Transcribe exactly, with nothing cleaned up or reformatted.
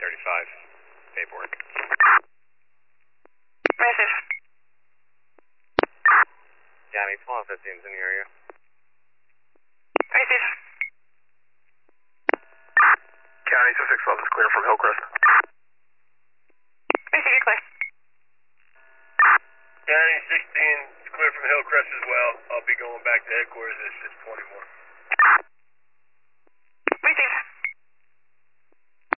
thirty-five. Paperwork. Massive. County, twelve fifteen's in the area. Massive. County, two six twelve is clear from Hillcrest. Massive, you're clear. County, sixteen is clear from Hillcrest as well. I'll be going back to headquarters at six twenty-one.